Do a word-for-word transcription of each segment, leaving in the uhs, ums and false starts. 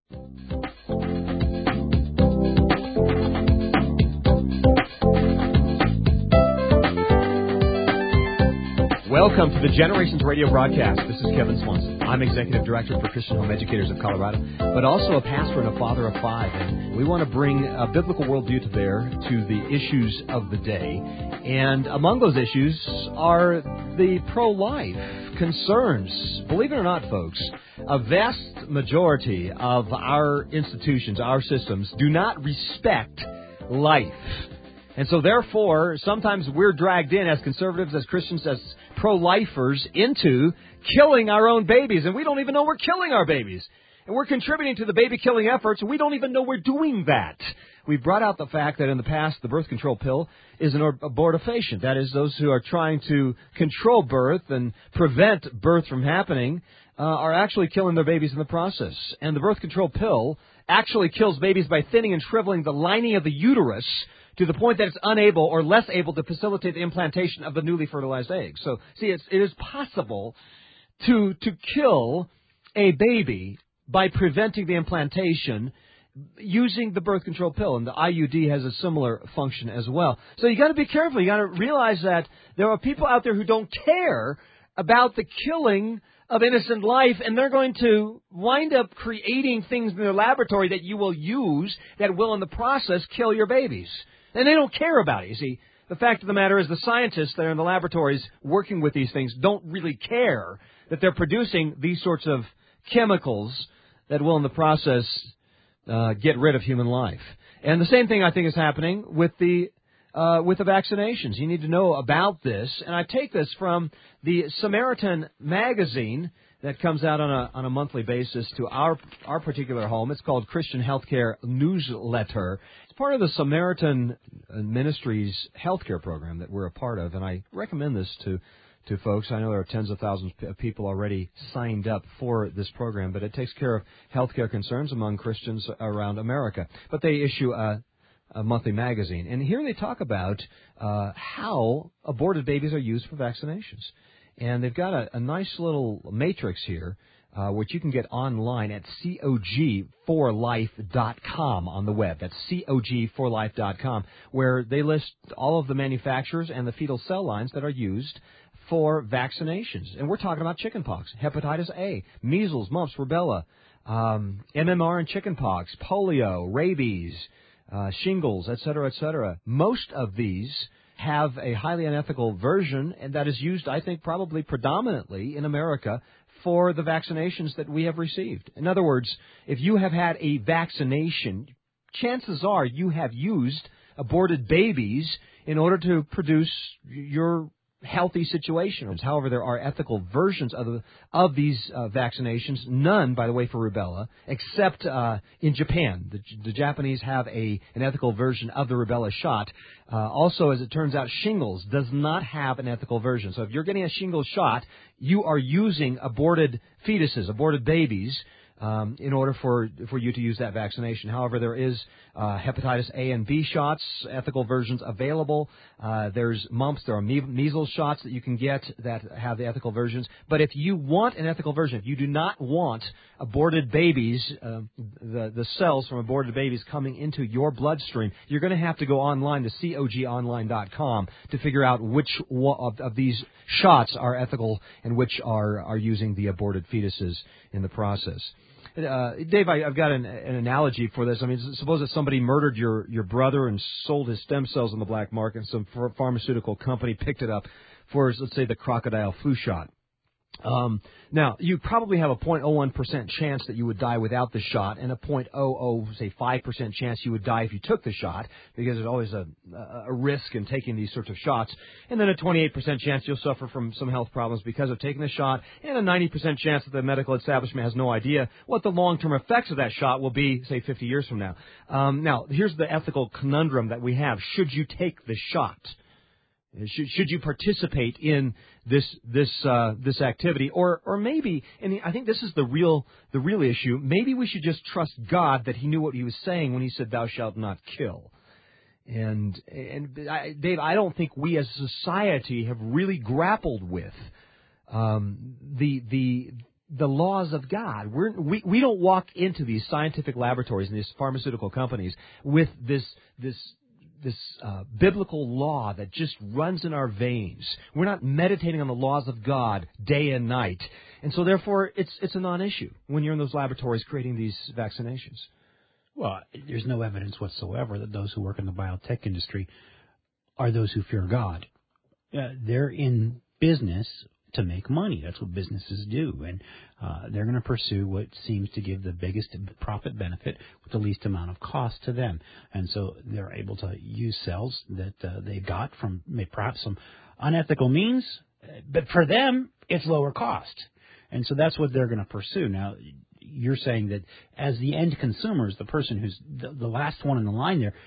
Welcome to the Generations Radio broadcast. This is Kevin Swanson. I'm Executive Director for Christian Home Educators of Colorado, but also a pastor and a father of five. And we want to bring a biblical worldview to bear to the issues of the day. And among those issues are the pro-life concerns. Believe it or not, folks, a vast majority of our institutions, our systems, do not respect life. And so, therefore, sometimes we're dragged in as conservatives, as Christians, as pro-lifers into killing our own babies. And we don't even know we're killing our babies. And we're contributing to the baby-killing efforts, and we don't even know we're doing that. We've brought out the fact that in the past, the birth control pill is an abortifacient. That is, those who are trying to control birth and prevent birth from happening uh, are actually killing their babies in the process. And the birth control pill actually kills babies by thinning and shriveling the lining of the uterus to the point that it's unable or less able to facilitate the implantation of the newly fertilized egg. So, see, it's, it is possible to to kill a baby by preventing the implantation using the birth control pill, and the I U D has a similar function as well. So you got to be careful. You got to realize that there are people out there who don't care about the killing of innocent life, and they're going to wind up creating things in their laboratory that you will use that will, in the process, kill your babies. And they don't care about it, you see. The fact of the matter is the scientists that are in the laboratories working with these things don't really care that they're producing these sorts of chemicals that will, in the process, uh, get rid of human life. And the same thing, I think, is happening with the uh, with the vaccinations. You need to know about this. And I take this from the Samaritan magazine that comes out on a on a monthly basis to our our particular home. It's called Christian Healthcare Newsletter. It's part of the Samaritan Ministries healthcare program that we're a part of, and I recommend this to to folks. I know there are tens of thousands of people already signed up for this program, but it takes care of healthcare concerns among Christians around America. But they issue a, a monthly magazine, and here they talk about uh, how aborted babies are used for vaccinations. And they've got a, a nice little matrix here, uh, which you can get online at C O G for life dot com on the web. That's C O G for life dot com, where they list all of the manufacturers and the fetal cell lines that are used for vaccinations. And we're talking about chickenpox, hepatitis A, measles, mumps, rubella, um, M M R and chickenpox, polio, rabies, uh, shingles, et cetera, et cetera. Most of these have a highly unethical version, and that is used, I think, probably predominantly in America for the vaccinations that we have received. In other words, if you have had a vaccination, chances are you have used aborted babies in order to produce your healthy situations. However, there are ethical versions of the, of these uh, vaccinations. None, by the way, for rubella, except uh, in Japan. The, the Japanese have a an ethical version of the rubella shot. Uh, also, as it turns out, shingles does not have an ethical version. So if you're getting a shingles shot, you are using aborted fetuses, aborted babies, Um, in order for for you to use that vaccination. However, there is uh, hepatitis A and B shots, ethical versions available. Uh, there's mumps, there are me- measles shots that you can get that have the ethical versions. But if you want an ethical version, if you do not want aborted babies, uh, the, the cells from aborted babies coming into your bloodstream, you're going to have to go online to C O G online dot com to figure out which of, of these shots are ethical and which are, are using the aborted fetuses in the process. Uh, Dave, I, I've got an, an analogy for this. I mean, suppose that somebody murdered your, your brother and sold his stem cells on the black market, and some pharmaceutical company picked it up for, let's say, the crocodile flu shot. Um, now, you probably have a zero point zero one percent chance that you would die without the shot, and a zero point zero zero, say, five percent chance you would die if you took the shot, because there's always a, a risk in taking these sorts of shots, and then a twenty-eight percent chance you'll suffer from some health problems because of taking the shot, and a ninety percent chance that the medical establishment has no idea what the long-term effects of that shot will be, say, fifty years from now. Um, now, here's the ethical conundrum that we have. Should you take the shot? Should, should you participate in this this uh, this activity, or or maybe, and I think this is the real the real issue. Maybe we should just trust God that He knew what He was saying when He said, "Thou shalt not kill." And and I, Dave, I don't think we as a society have really grappled with um, the the the laws of God. We're, we we don't walk into these scientific laboratories and these pharmaceutical companies with this this this uh, biblical law that just runs in our veins. We're not meditating on the laws of God day and night, and so therefore it's it's a non-issue when you're in those laboratories creating these vaccinations. Well, there's no evidence whatsoever that those who work in the biotech industry are those who fear God. Uh, they're in business to make money. That's what businesses do. And uh, they're going to pursue what seems to give the biggest profit benefit with the least amount of cost to them. And so they're able to use cells that uh, they got from maybe perhaps some unethical means, but for them, it's lower cost. And so that's what they're going to pursue. Now, you're saying that as the end consumers, the person who's the, the last one in the line there,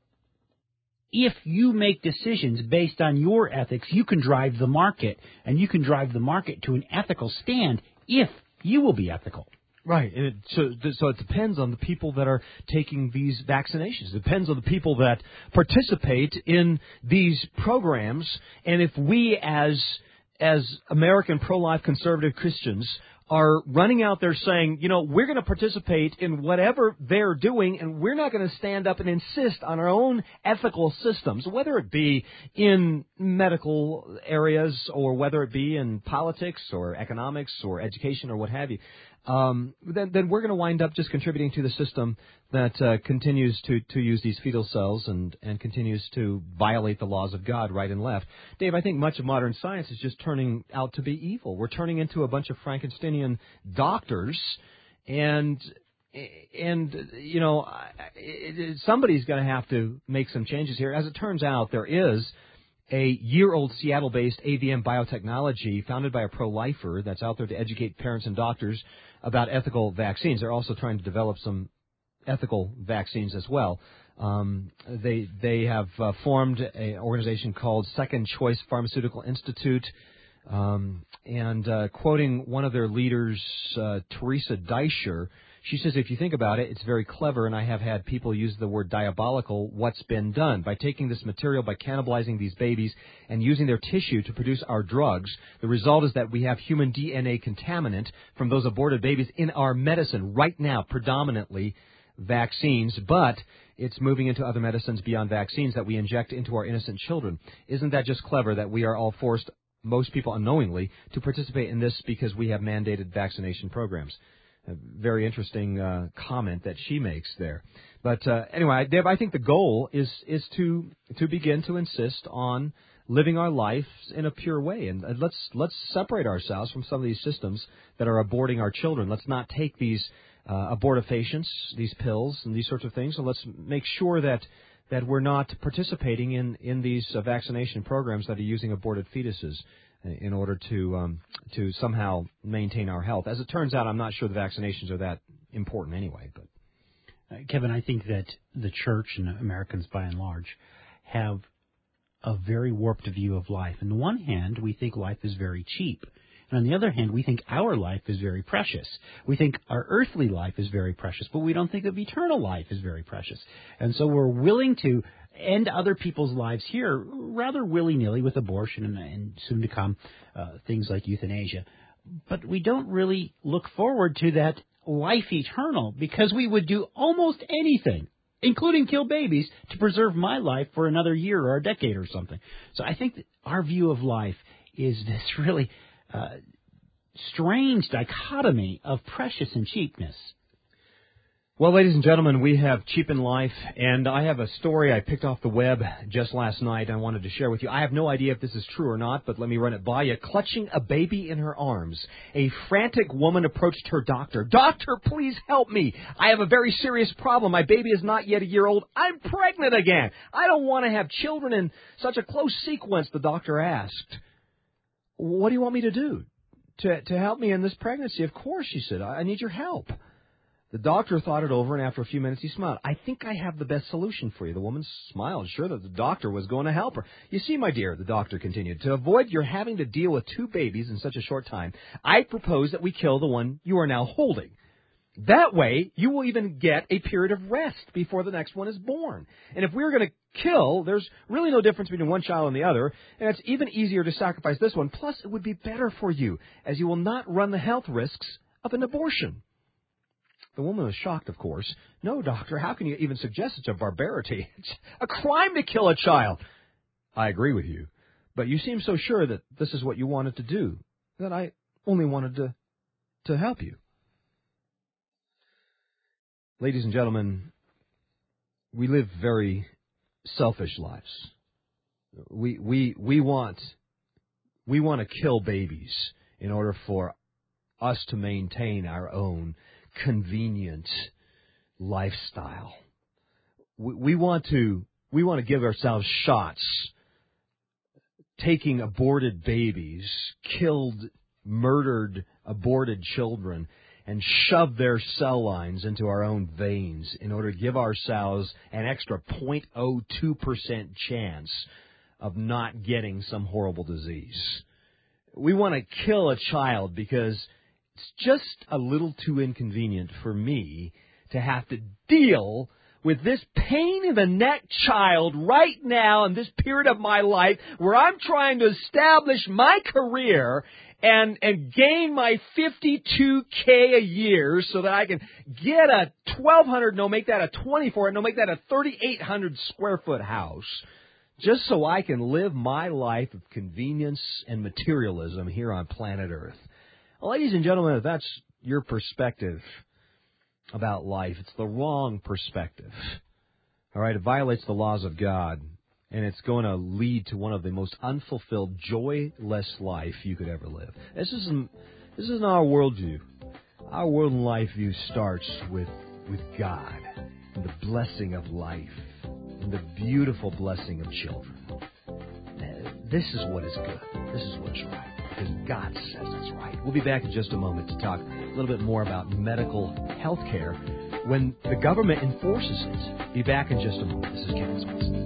if you make decisions based on your ethics, you can drive the market, and you can drive the market to an ethical stand if you will be ethical. Right. And it, so, so it depends on the people that are taking these vaccinations. It depends on the people that participate in these programs. And if we as as American pro-life conservative Christians are running out there saying, you know, we're going to participate in whatever they're doing, and we're not going to stand up and insist on our own ethical systems, whether it be in medical areas or whether it be in politics or economics or education or what have you, um, then, then we're going to wind up just contributing to the system that uh, continues to, to use these fetal cells and, and continues to violate the laws of God right and left. Dave, I think much of modern science is just turning out to be evil. We're turning into a bunch of Frankensteinian doctors, and and you know it, it, somebody's going to have to make some changes here. As it turns out, there is a year-old Seattle-based A V M Biotechnology founded by a pro-lifer that's out there to educate parents and doctors about ethical vaccines. They're also trying to develop some ethical vaccines as well. Um, they they have uh, formed an organization called Second Choice Pharmaceutical Institute. Um, and uh, quoting one of their leaders, uh, Teresa Deischer, she says, if you think about it, it's very clever, and I have had people use the word diabolical, what's been done. By taking this material, by cannibalizing these babies, and using their tissue to produce our drugs, the result is that we have human D N A contaminant from those aborted babies in our medicine right now, predominantly vaccines, but it's moving into other medicines beyond vaccines that we inject into our innocent children. Isn't that just clever that we are all forced, most people unknowingly, to participate in this because we have mandated vaccination programs? A very interesting uh, comment that she makes there. But uh, anyway, Deb, I think the goal is is to to begin to insist on living our life in a pure way, and uh, let's let's separate ourselves from some of these systems that are aborting our children. Let's not take these uh, abortifacients, these pills, and these sorts of things. So let's make sure that that we're not participating in in these uh, vaccination programs that are using aborted fetuses in order to um, to somehow maintain our health. As it turns out, I'm not sure the vaccinations are that important anyway. But uh, Kevin, I think that the church and Americans by and large have a very warped view of life. On the one hand, we think life is very cheap. And on the other hand, we think our life is very precious. We think our earthly life is very precious, but we don't think of eternal life as very precious. And so we're willing to end other people's lives here rather willy-nilly with abortion and, and soon to come uh, things like euthanasia. But we don't really look forward to that life eternal because we would do almost anything, including kill babies, to preserve my life for another year or a decade or something. So I think that our view of life is this really uh, strange dichotomy of precious and cheapness. Well, ladies and gentlemen, we have cheapened life, and I have a story I picked off the web just last night I wanted to share with you. I have no idea if this is true or not, but let me run it by you. Clutching a baby in her arms, a frantic woman approached her doctor. Doctor, please help me. I have a very serious problem. My baby is not yet a year old. I'm pregnant again. I don't want to have children in such a close sequence, the doctor asked. What do you want me to do to, to help me in this pregnancy? Of course, she said. I need your help. The doctor thought it over, and after a few minutes, he smiled. I think I have the best solution for you. The woman smiled, sure that the doctor was going to help her. You see, my dear, the doctor continued, to avoid your having to deal with two babies in such a short time, I propose that we kill the one you are now holding. That way, you will even get a period of rest before the next one is born. And if we're going to kill, there's really no difference between one child and the other, and it's even easier to sacrifice this one. Plus, it would be better for you, as you will not run the health risks of an abortion. The woman was shocked, of course. No, doctor, how can you even suggest such a barbarity? It's a crime to kill a child. I agree with you, but you seem so sure that this is what you wanted to do, that I only wanted to, to help you. Ladies and gentlemen, we live very selfish lives. We we we want we want to kill babies in order for us to maintain our own convenient lifestyle. We, we want to we want to give ourselves shots, taking aborted babies, killed, murdered, aborted children, and shove their cell lines into our own veins in order to give ourselves an extra zero point zero two percent chance of not getting some horrible disease. We want to kill a child because it's just a little too inconvenient for me to have to deal with this pain in the neck child right now in this period of my life where I'm trying to establish my career and and gain my fifty-two K a year so that I can get a twelve hundred, no, make that a twenty-four, no, make that a thirty-eight hundred square foot house, just so I can live my life of convenience and materialism here on planet Earth. Well, ladies and gentlemen, if that's your perspective about life, it's the wrong perspective. All right, it violates the laws of God. And it's going to lead to one of the most unfulfilled, joyless life you could ever live. This isn't this isn't our worldview. Our world and life view starts with with God and the blessing of life and the beautiful blessing of children. This is what is good. This is what's right. Because God says it's right. We'll be back in just a moment to talk a little bit more about medical health care when the government enforces it. Be back in just a moment. This is Kevin Swanson.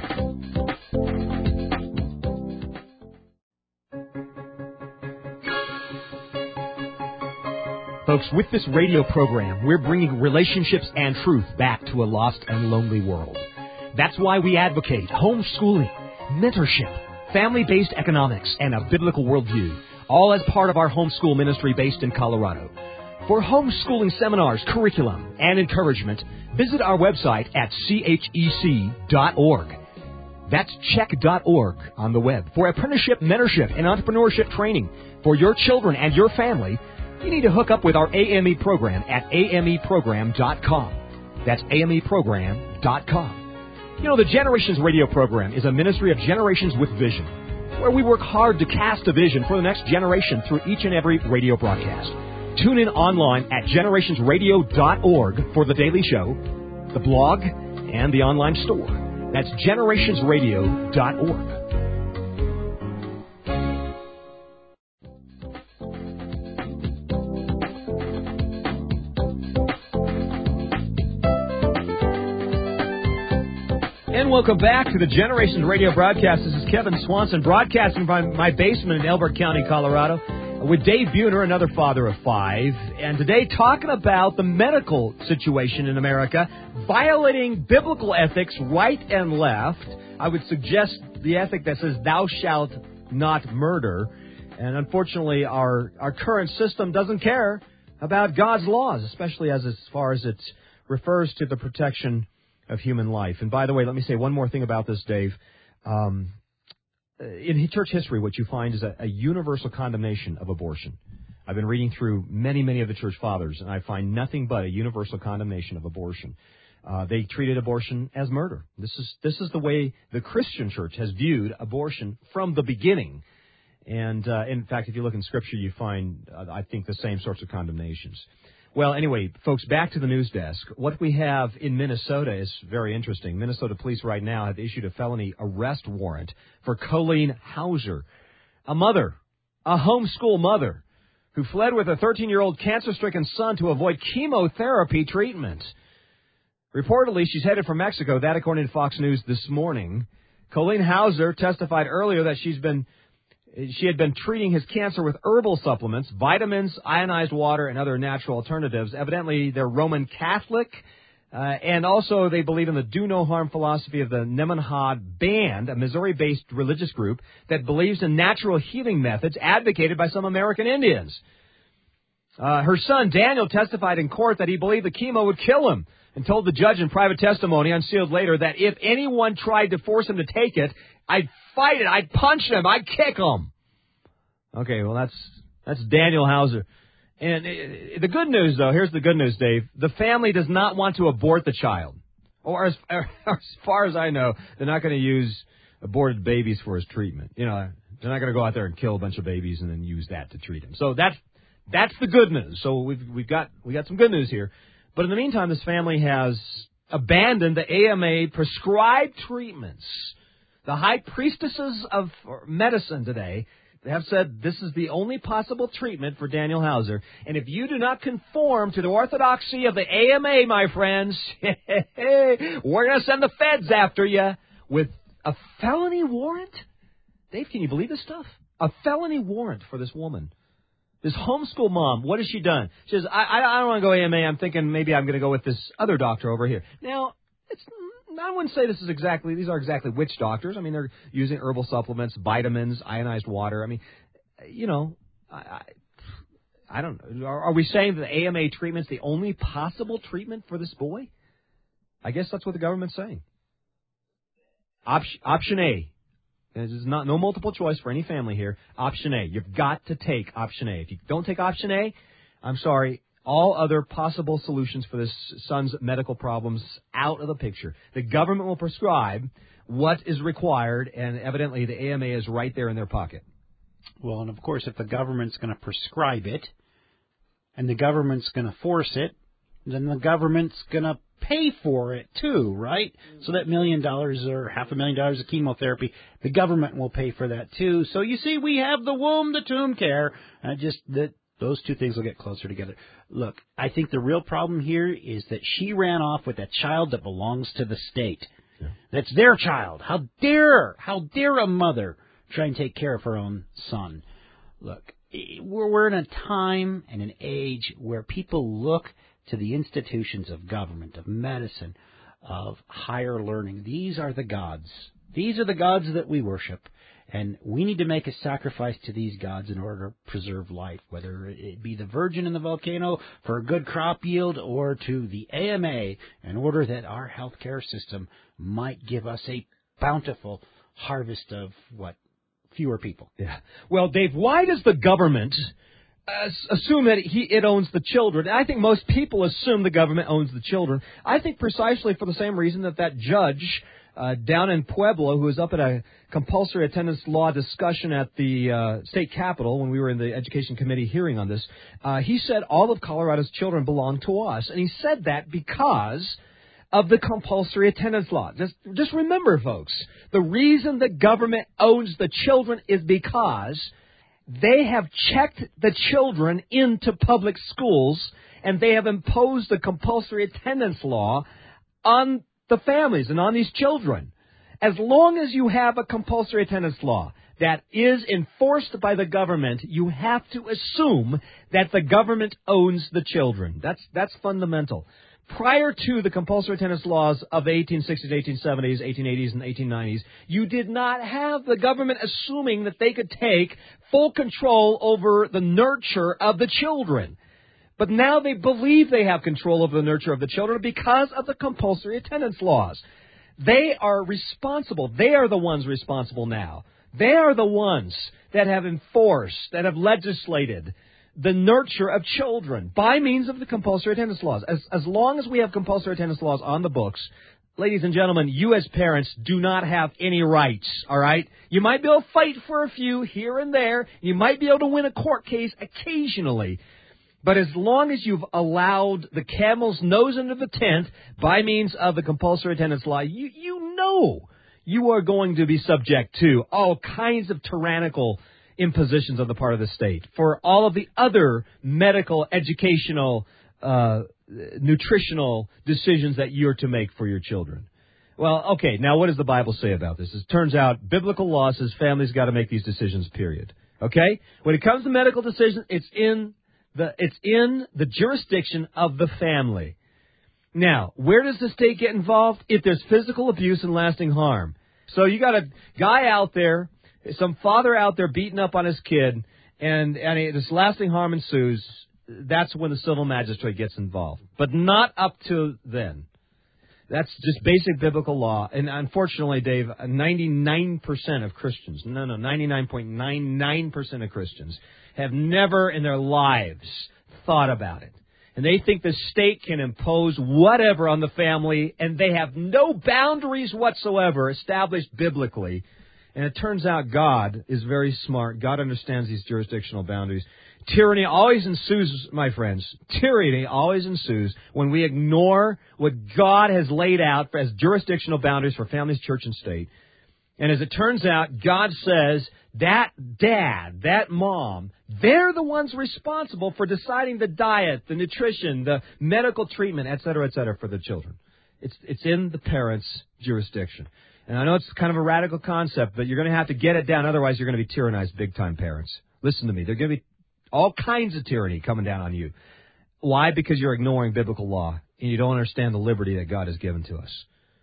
Folks, with this radio program, we're bringing relationships and truth back to a lost and lonely world. That's why we advocate homeschooling, mentorship, family-based economics, and a biblical worldview, all as part of our homeschool ministry based in Colorado. For homeschooling seminars, curriculum, and encouragement, visit our website at C H E C dot org. That's check dot org on the web. For apprenticeship, mentorship, and entrepreneurship training for your children and your family, you need to hook up with our A M E program at A M E program dot com. That's A M E program dot com. You know, the Generations radio program is a ministry of generations with vision, where we work hard to cast a vision for the next generation through each and every radio broadcast. Tune in online at generations radio dot org for the daily show, the blog, and the online store. That's generations radio dot org. And welcome back to the Generations Radio broadcast. This is Kevin Swanson, broadcasting from my basement in Elbert County, Colorado, with Dave Buhner, another father of five. And today, talking about the medical situation in America, violating biblical ethics right and left. I would suggest the ethic that says, thou shalt not murder. And unfortunately, our, our current system doesn't care about God's laws, especially as, as far as it refers to the protection of human life. And by the way, let me say one more thing about this, Dave. Um, in church history, what you find is a, a universal condemnation of abortion. I've been reading through many, many of the church fathers, and I find nothing but a universal condemnation of abortion. Uh, they treated abortion as murder. This is this is the way the Christian church has viewed abortion from the beginning. And uh, in fact, if you look in Scripture, you find, uh, I think, the same sorts of condemnations. Well, anyway, folks, back to the news desk. What we have in Minnesota is very interesting. Minnesota police right now have issued a felony arrest warrant for Colleen Hauser, a mother, a homeschool mother, who fled with a thirteen-year-old cancer-stricken son to avoid chemotherapy treatment. Reportedly, she's headed for Mexico. That, according to Fox News this morning. Colleen Hauser testified earlier that she's been She had been treating his cancer with herbal supplements, vitamins, ionized water, and other natural alternatives. Evidently, they're Roman Catholic, uh, and also they believe in the do-no-harm philosophy of the Nemanhad Band, a Missouri-based religious group that believes in natural healing methods advocated by some American Indians. Uh, her son, Daniel, testified in court that he believed the chemo would kill him and told the judge in private testimony, unsealed later, that if anyone tried to force him to take it, I'd fight it. I'd punch him. I'd kick him. Okay, well, that's that's Daniel Hauser. And uh, the good news, though, here's the good news, Dave. The family does not want to abort the child. Or as, or as far as I know, they're not going to use aborted babies for his treatment. You know, they're not going to go out there and kill a bunch of babies and then use that to treat him. So that's that's the good news. So we've we've got we got some good news here. But in the meantime, this family has abandoned the A M A prescribed treatments. The high priestesses of medicine today have said this is the only possible treatment for Daniel Hauser. And if you do not conform to the orthodoxy of the A M A, my friends, we're going to send the feds after you with a felony warrant. Dave, can you believe this stuff? A felony warrant for this woman. This homeschool mom, what has she done? She says, I, I, I don't want to go A M A. I'm thinking maybe I'm going to go with this other doctor over here. Now, it's... I wouldn't say this is exactly, these are exactly witch doctors. I mean, they're using herbal supplements, vitamins, ionized water. I mean, you know, I, I, I don't know. Are, are we saying that the A M A treatment's the only possible treatment for this boy? I guess that's what the government's saying. Option, option A. This is not no multiple choice for any family here. Option A. You've got to take option A. If you don't take option A, I'm sorry. All other possible solutions for this son's medical problems out of the picture. The government will prescribe what is required, and evidently the A M A is right there in their pocket. Well, and of course, if the government's going to prescribe it, and the government's going to force it, then the government's going to pay for it too, right? So that million dollars or half a million dollars of chemotherapy, the government will pay for that too. So you see, we have the womb, the tomb care, and just that. Those two things will get closer together. Look, I think the real problem here is that she ran off with a child that belongs to the state. Yeah. That's their child. How dare, how dare a mother try and take care of her own son? Look, we're, we're in a time and an age where people look to the institutions of government, of medicine, of higher learning. These are the gods. These are the gods that we worship. And we need to make a sacrifice to these gods in order to preserve life, whether it be the virgin in the volcano for a good crop yield or to the A M A in order that our healthcare system might give us a bountiful harvest of, what, fewer people. Yeah. Well, Dave, why does the government uh, assume that he, it owns the children? I think most people assume the government owns the children. I think precisely for the same reason that that judge Uh, down in Pueblo, who was up at a compulsory attendance law discussion at the uh, state capitol when we were in the education committee hearing on this, uh, he said all of Colorado's children belong to us. And he said that because of the compulsory attendance law. Just, just remember, folks, the reason the government owns the children is because they have checked the children into public schools and they have imposed the compulsory attendance law on the families and on these children. As long as you have a compulsory attendance law that is enforced by the government, you have to assume that the government owns the children. That's that's fundamental. Prior to the compulsory attendance laws of the eighteen sixties, eighteen seventies, eighteen eighties, and eighteen nineties, you did not have the government assuming that they could take full control over the nurture of the children. But now they believe they have control over the nurture of the children because of the compulsory attendance laws. They are responsible. They are the ones responsible now. They are the ones that have enforced, that have legislated the nurture of children by means of the compulsory attendance laws. As, as long as we have compulsory attendance laws on the books, ladies and gentlemen, you as parents do not have any rights, all right? You might be able to fight for a few here and there. You might be able to win a court case occasionally. But as long as you've allowed the camel's nose into the tent by means of the compulsory attendance law, you, you know you are going to be subject to all kinds of tyrannical impositions on the part of the state for all of the other medical, educational, uh, nutritional decisions that you're to make for your children. Well, okay, now what does the Bible say about this? It turns out biblical law says families got to make these decisions, period. Okay? When it comes to medical decisions, it's in the it's in the jurisdiction of the family. Now, where does the state get involved? If there's physical abuse and lasting harm. So you got a guy out there, some father out there beating up on his kid, and, and this lasting harm ensues, that's when the civil magistrate gets involved. But not up to then. That's just basic biblical law. And unfortunately, Dave, ninety-nine percent of Christians, no, no, ninety-nine point nine nine percent of Christians have never in their lives thought about it. And they think the state can impose whatever on the family, and they have no boundaries whatsoever established biblically. And it turns out God is very smart. God understands these jurisdictional boundaries. Tyranny always ensues, my friends. Tyranny always ensues when we ignore what God has laid out as jurisdictional boundaries for families, church, and state. And as it turns out, God says that dad, that mom, they're the ones responsible for deciding the diet, the nutrition, the medical treatment, et cetera, et cetera, for the children. It's it's in the parents' jurisdiction. And I know it's kind of a radical concept, but you're going to have to get it down. Otherwise, you're going to be tyrannized big-time, parents. Listen to me. They're going to be all kinds of tyranny coming down on you. Why? Because you're ignoring biblical law, and you don't understand the liberty that God has given to us.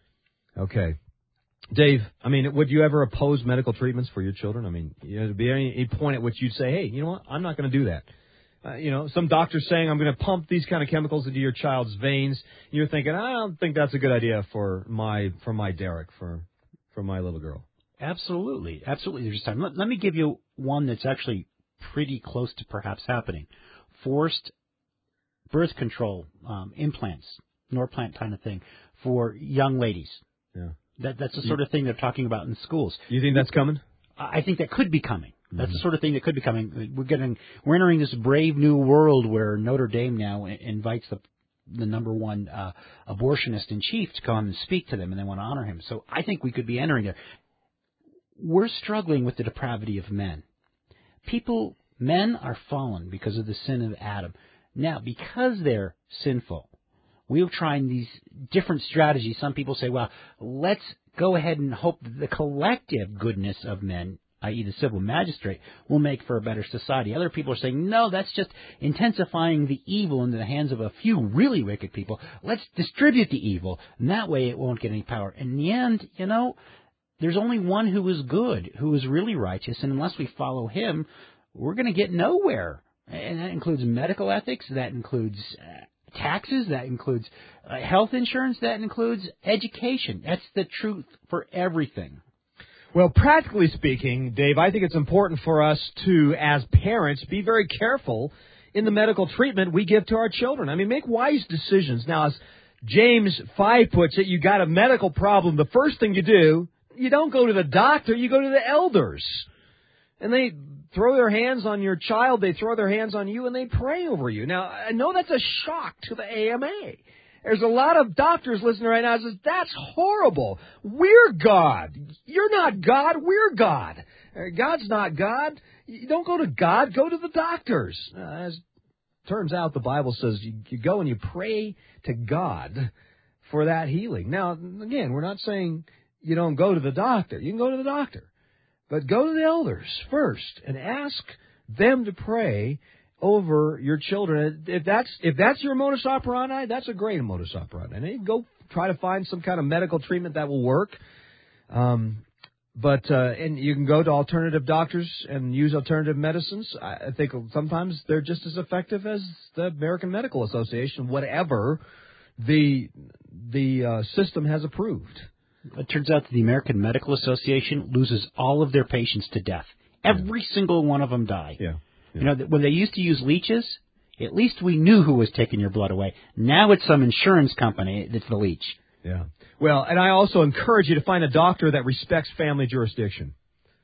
Okay. Dave, I mean, would you ever oppose medical treatments for your children? I mean, you know, there'd be any, any point at which you'd say, hey, you know what, I'm not going to do that. Uh, you know, some doctor's saying I'm going to pump these kind of chemicals into your child's veins. You're thinking, I don't think that's a good idea for my for my Derek, for for my little girl. Absolutely. Absolutely. There's time. Let, let me give you one that's actually pretty close to perhaps happening. Forced birth control um, implants, Norplant kind of thing, for young ladies. Yeah. That That's the sort of thing they're talking about in schools. You think that's coming? I think that could be coming. That's mm-hmm. the sort of thing that could be coming. We're getting, we're entering this brave new world where Notre Dame now invites the the number one uh, abortionist in chief to come and speak to them, and they want to honor him. So I think we could be entering there. We're struggling with the depravity of men. People, men are fallen because of the sin of Adam. Now, because they're sinful, we're trying these different strategies. Some people say, well, let's go ahead and hope that the collective goodness of men, that is the civil magistrate, will make for a better society. Other people are saying, no, that's just intensifying the evil into the hands of a few really wicked people. Let's distribute the evil, and that way it won't get any power. In the end, you know, there's only one who is good, who is really righteous, and unless we follow him, we're going to get nowhere. And that includes medical ethics, that includes uh, taxes, that includes uh, health insurance, that includes education. That's the truth for everything. Well, practically speaking, Dave, I think it's important for us to, as parents, be very careful in the medical treatment we give to our children. I mean, make wise decisions. Now, as James five puts it, you got a medical problem. The first thing you do, you don't go to the doctor, you go to the elders. And they throw their hands on your child, they throw their hands on you, and they pray over you. Now, I know that's a shock to the A M A. There's a lot of doctors listening right now who says, that's horrible. We're God. You're not God. We're God. God's not God. You don't go to God. Go to the doctors. Uh, as turns out, the Bible says you, you go and you pray to God for that healing. Now, again, we're not saying you don't go to the doctor. You can go to the doctor. But go to the elders first and ask them to pray over your children. If that's if that's your modus operandi, that's a great modus operandi. And then go try to find some kind of medical treatment that will work. Um, but uh, and you can go to alternative doctors and use alternative medicines. I think sometimes they're just as effective as the American Medical Association, whatever the the uh, system has approved. It turns out that the American Medical Association loses all of their patients to death. Every yeah. single one of them die. Yeah. Yeah. You know, when they used to use leeches, at least we knew who was taking your blood away. Now it's some insurance company that's the leech. Yeah. Well, and I also encourage you to find a doctor that respects family jurisdiction.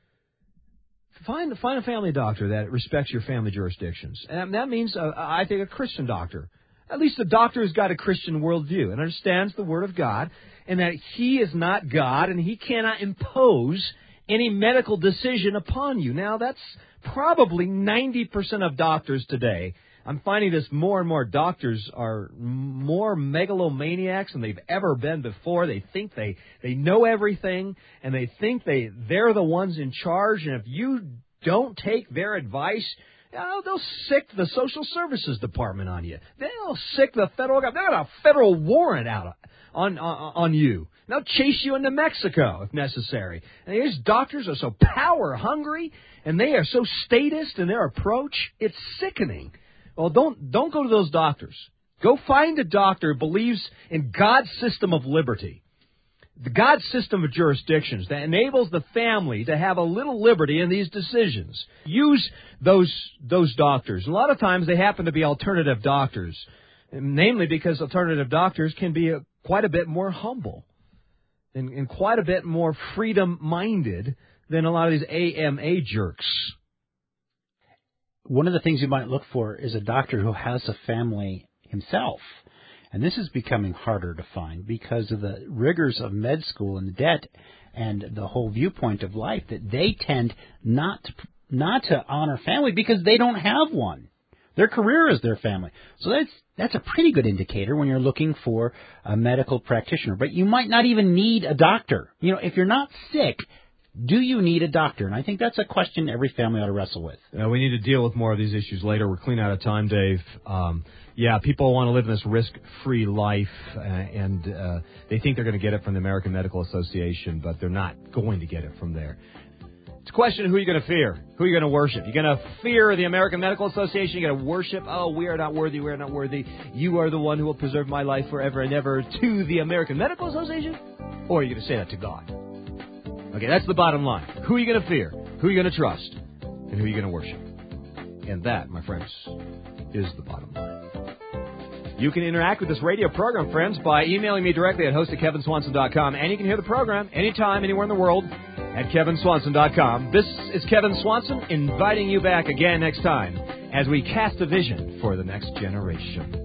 Find, find a family doctor that respects your family jurisdictions. And that means, uh, I think, a Christian doctor. At least a doctor who's got a Christian worldview and understands the Word of God, and that he is not God and he cannot impose any medical decision upon you. Now, that's probably ninety percent of doctors today I'm finding this more and more doctors are more megalomaniacs than they've ever been before. They think they, they know everything, and they think they, they're the ones in charge, and if you don't take their advice, oh, they'll sick the social services department on you. They'll sick the federal government. They'll have a federal warrant out on, on, on you. They'll chase you into Mexico if necessary. And these doctors are so power hungry, and they are so statist in their approach, it's sickening. Well, don't don't go to those doctors. Go find a doctor who believes in God's system of liberty, the God's system of jurisdictions that enables the family to have a little liberty in these decisions. Use those those doctors. A lot of times they happen to be alternative doctors, namely because alternative doctors can be a, quite a bit more humble and, and quite a bit more freedom-minded than a lot of these A M A jerks. One of the things you might look for is a doctor who has a family himself. And this is becoming harder to find because of the rigors of med school and the debt and the whole viewpoint of life, that they tend not to, not to honor family because they don't have one. Their career is their family. So that's that's a pretty good indicator when you're looking for a medical practitioner. But you might not even need a doctor. You know, if you're not sick, do you need a doctor? And I think that's a question every family ought to wrestle with. Uh, we need to deal with more of these issues later. We're clean out of time, Dave. Um, yeah, people want to live in this risk-free life, uh, and uh, they think they're going to get it from the American Medical Association, but they're not going to get it from there. It's a question of who you're going to fear, who you're going to worship. You're going to fear the American Medical Association. You're going to worship, oh, we are not worthy, we are not worthy. You are the one who will preserve my life forever and ever, to the American Medical Association? Or are you going to say that to God? Okay, that's the bottom line. Who are you going to fear? Who are you going to trust? And who are you going to worship? And that, my friends, is the bottom line. You can interact with this radio program, friends, by emailing me directly at host at kevin swanson dot com. And you can hear the program anytime, anywhere in the world at kevin swanson dot com. This is Kevin Swanson inviting you back again next time as we cast a vision for the next generation.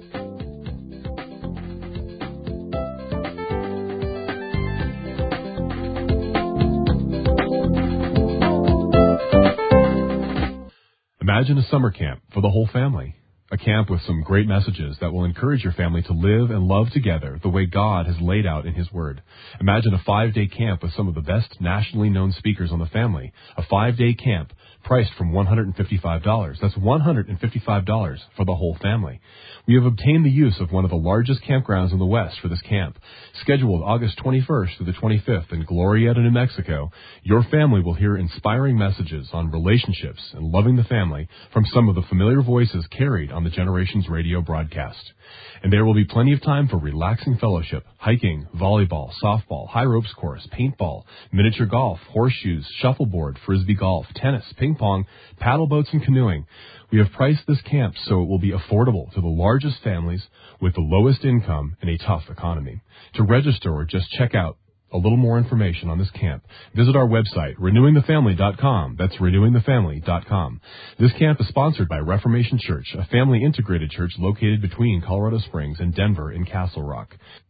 Imagine a summer camp for the whole family. A camp with some great messages that will encourage your family to live and love together the way God has laid out in His Word. Imagine a five-day camp with some of the best nationally known speakers on the family. A five-day camp priced from one hundred fifty-five dollars. That's one hundred fifty-five dollars for the whole family. We have obtained the use of one of the largest campgrounds in the West for this camp. Scheduled August twenty-first through the twenty-fifth in Glorieta, New Mexico, your family will hear inspiring messages on relationships and loving the family from some of the familiar voices carried on the Generations radio broadcast. And there will be plenty of time for relaxing fellowship, hiking, volleyball, softball, high ropes course, paintball, miniature golf, horseshoes, shuffleboard, frisbee golf, tennis, ping pong, paddle boats, and canoeing. We have priced this camp so it will be affordable to the largest families with the lowest income in a tough economy. To register or just check out a little more information on this camp, visit our website, renewing the family dot com. That's renewing the family dot com. This camp is sponsored by Reformation Church, a family-integrated church located between Colorado Springs and Denver in Castle Rock.